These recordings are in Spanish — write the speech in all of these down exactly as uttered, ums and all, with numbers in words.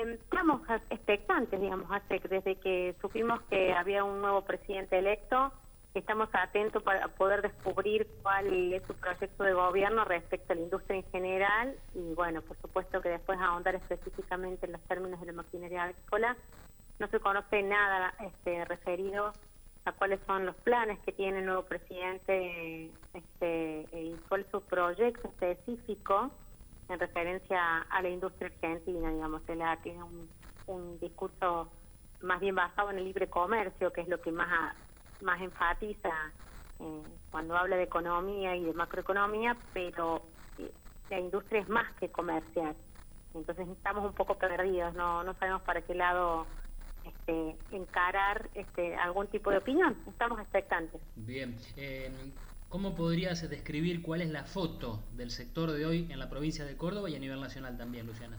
Eh, estamos expectantes, digamos, hace, desde que supimos que había un nuevo presidente electo, estamos atentos para poder descubrir cuál es su proyecto de gobierno respecto a la industria en general y, bueno, por supuesto que después ahondar específicamente en los términos de la maquinaria agrícola. No se conoce nada este, referido a cuáles son los planes que tiene el nuevo presidente este, y cuál es su proyecto específico en referencia a la industria argentina, digamos. Él tiene un, un discurso más bien basado en el libre comercio, que es lo que más, más enfatiza eh, cuando habla de economía y de macroeconomía, pero eh, la industria es más que comercial. Entonces estamos un poco perdidos, no, no sabemos para qué lado este, encarar este, algún tipo de opinión. Estamos expectantes. Bien. Eh, ¿Cómo podrías describir cuál es la foto del sector de hoy en la provincia de Córdoba y a nivel nacional también, Luciana?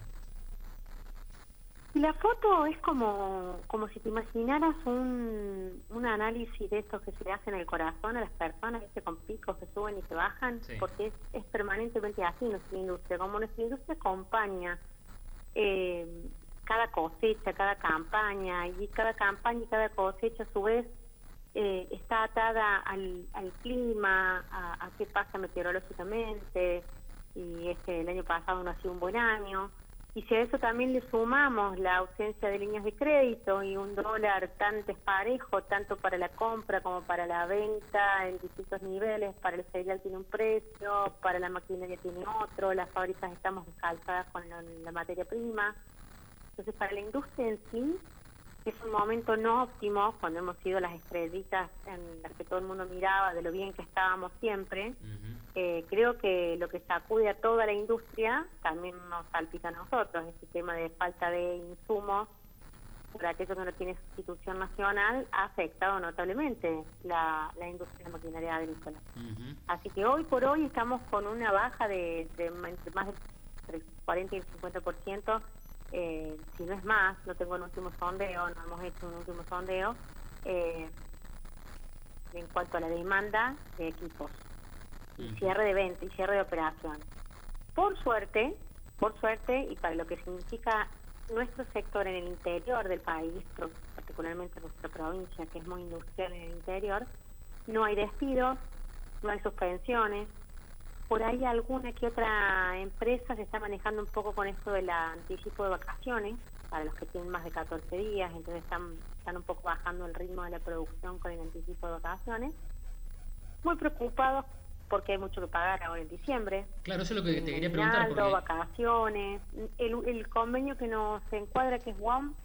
La foto es como, como si te imaginaras un, un análisis de estos que se le hacen en el corazón a las personas, ¿viste? Con picos que suben y que bajan, sí. Porque es, es permanentemente así nuestra industria. Como nuestra industria acompaña eh, cada cosecha, cada campaña, y cada campaña y cada cosecha a su vez eh, está atada al, al clima, a, a qué pasa meteorológicamente, y este el año pasado no ha sido un buen año. Y si a eso también le sumamos la ausencia de líneas de crédito y un dólar tan desparejo, tanto para la compra como para la venta en distintos niveles, para el cereal tiene un precio, para la maquinaria tiene otro, las fábricas estamos descalzadas con la, la materia prima. Entonces, para la industria en sí, es un momento no óptimo, cuando hemos sido las estrellitas en las que todo el mundo miraba de lo bien que estábamos siempre. Uh-huh. Eh, creo que lo que sacude a toda la industria también nos salpica a nosotros, este tema de falta de insumos, por aquello que no tiene sustitución nacional, ha afectado notablemente la, la industria de maquinaria agrícola. Uh-huh. Así que hoy por hoy estamos con una baja de, de entre más del cuarenta y el cincuenta por ciento, eh, si no es más, no tengo el último sondeo, no hemos hecho un último sondeo, eh, en cuanto a la demanda de equipos. Y cierre de venta y cierre de operación. Por suerte, por suerte, y para lo que significa nuestro sector en el interior del país, particularmente nuestra provincia, que es muy industrial en el interior, no hay despidos, no hay suspensiones. Por ahí alguna que otra empresa se está manejando un poco con esto del anticipo de vacaciones, para los que tienen más de catorce días, entonces están, están un poco bajando el ritmo de la producción con el anticipo de vacaciones. Muy preocupados porque hay mucho que pagar ahora en diciembre. Claro, eso es lo que te quería preguntar. Porque... vacaciones, el, el convenio que nos encuadra, que es U A M,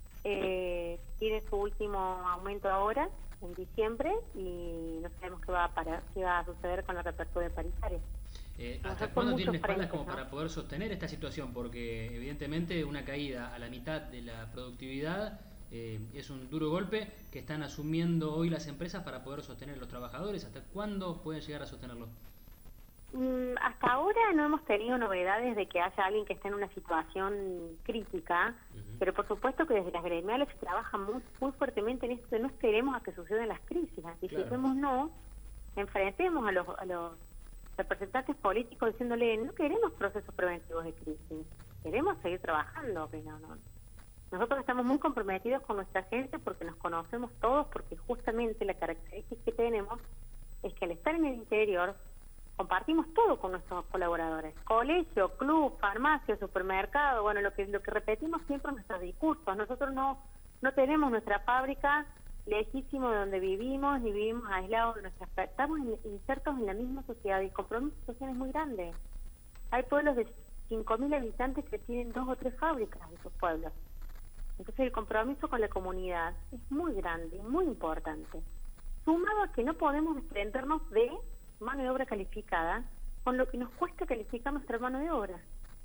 eh, tiene su último aumento ahora, en diciembre, y no sabemos qué va a, parar, qué va a suceder con la reapertura paritaria. Eh, ¿Hasta cuándo tienen espaldas como ¿no? para poder sostener esta situación? Porque evidentemente una caída a la mitad de la productividad eh, es un duro golpe que están asumiendo hoy las empresas para poder sostener a los trabajadores. ¿Hasta cuándo pueden llegar a sostenerlo? Mm, hasta ahora no hemos tenido novedades de que haya alguien que esté en una situación crítica, uh-huh. Pero por supuesto que desde las gremiales se trabaja muy, muy fuertemente en esto de no esperemos a que sucedan las crisis, anticipemos claro. No, enfrentemos a los, a los representantes políticos diciéndole no queremos procesos preventivos de crisis, queremos seguir trabajando, pero no. Nosotros estamos muy comprometidos con nuestra gente porque nos conocemos todos, porque justamente la característica que tenemos es que al estar en el interior compartimos todo con nuestros colaboradores, colegio, club, farmacia, supermercado, bueno, lo que lo que repetimos siempre en nuestros discursos. Nosotros no no tenemos nuestra fábrica lejísimo de donde vivimos, ni vivimos aislados de nuestras... Estamos insertos en la misma sociedad y el compromiso social es muy grande. Hay pueblos de cinco mil habitantes que tienen dos o tres fábricas en esos pueblos. Entonces el compromiso con la comunidad es muy grande, muy importante. Sumado a que no podemos desprendernos de mano de obra calificada, con lo que nos cuesta calificar nuestra mano de obra.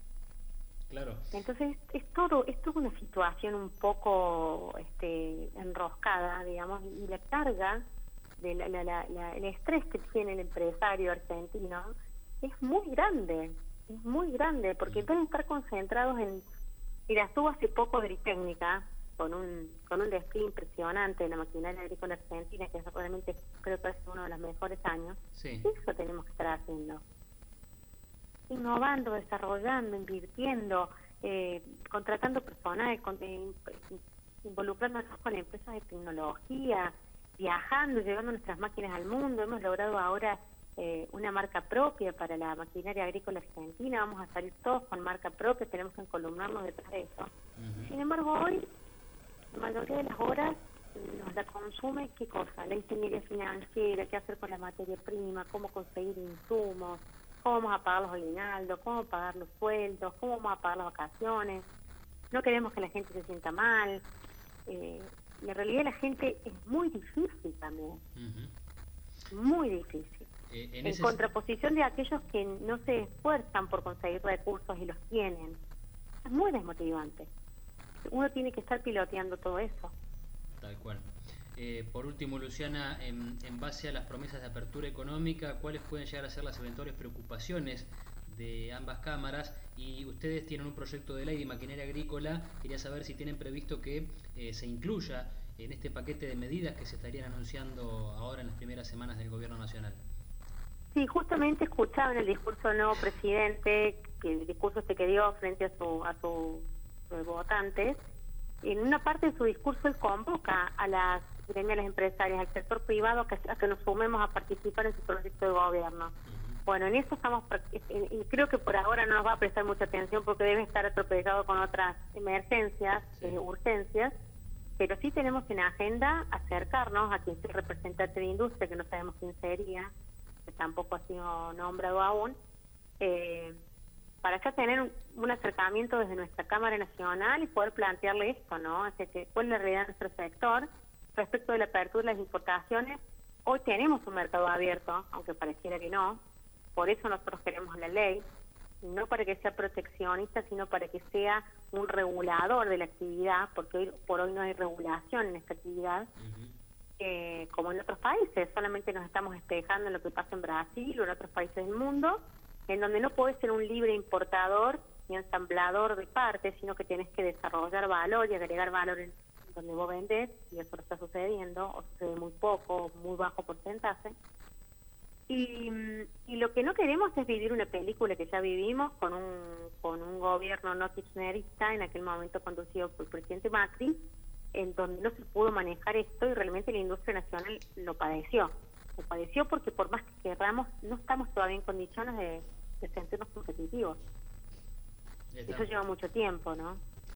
Claro. Entonces es todo, es toda una situación un poco este, enroscada, digamos, y la carga de la, la, la, la, el estrés que tiene el empresario argentino es muy grande, es muy grande, porque mm. deben estar concentrados en... Mira, estuvo hace poco Agritécnica con un con un despliegue impresionante de la maquinaria agrícola argentina, que realmente creo que es uno de los mejores años. Sí. Eso tenemos que estar haciendo. Innovando, desarrollando, invirtiendo, eh, contratando personas, con, eh, involucrándonos con empresas de tecnología, viajando, llevando nuestras máquinas al mundo. Hemos logrado ahora eh, una marca propia para la maquinaria agrícola argentina. Vamos a salir todos con marca propia, tenemos que encolumnarnos detrás de eso. Uh-huh. Sin embargo, hoy, la mayoría de las horas nos la consume, ¿qué cosa? La ingeniería financiera, qué hacer con la materia prima, cómo conseguir insumos, cómo vamos a pagar los aguinaldos, cómo pagar los sueldos, cómo vamos a pagar las vacaciones. No queremos que la gente se sienta mal. Eh, la realidad de la gente es muy difícil también. Uh-huh. Muy difícil. Eh, en en ese... contraposición de aquellos que no se esfuerzan por conseguir recursos y los tienen. Es muy desmotivante. Uno tiene que estar piloteando todo eso. Tal cual. Eh, por último, Luciana, en, en base a las promesas de apertura económica, ¿cuáles pueden llegar a ser las eventuales preocupaciones de ambas cámaras? Y ustedes tienen un proyecto de ley de maquinaria agrícola. Quería saber si tienen previsto que eh, se incluya en este paquete de medidas que se estarían anunciando ahora en las primeras semanas del gobierno nacional. Sí, justamente escuchaba en el discurso del nuevo presidente, que el discurso este que dio frente a su a sus votantes. En una parte de su discurso él convoca a las gremiales empresarias, al sector privado, a que, a que nos sumemos a participar en su proyecto de gobierno. Bueno, en eso estamos, y creo que por ahora no nos va a prestar mucha atención porque debe estar atropellado con otras emergencias, sí. eh, urgencias, pero sí tenemos en agenda acercarnos a quien sea el representante de industria, que no sabemos quién sería, que tampoco ha sido nombrado aún, eh, para ya tener un, un acercamiento desde nuestra Cámara Nacional y poder plantearle esto, ¿no? Así que, ¿cuál es la realidad de nuestro sector? Respecto de la apertura de las importaciones, hoy tenemos un mercado abierto, aunque pareciera que no, por eso nosotros queremos la ley, no para que sea proteccionista, sino para que sea un regulador de la actividad, porque hoy por hoy no hay regulación en esta actividad, uh-huh. eh, como en otros países, solamente nos estamos espejando en lo que pasa en Brasil o en otros países del mundo, en donde no podés ser un libre importador ni ensamblador de partes, sino que tenés que desarrollar valor y agregar valor en donde vos vendés, y eso lo está sucediendo, o sucede muy poco, muy bajo porcentaje. Y, y lo que no queremos es vivir una película que ya vivimos con un con un gobierno no kirchnerista, en aquel momento conducido por el presidente Macri, en donde no se pudo manejar esto y realmente la industria nacional lo padeció. Lo padeció porque por más que queramos, no estamos todavía en condiciones de, de sentirnos competitivos. Eso lleva mucho tiempo, ¿no?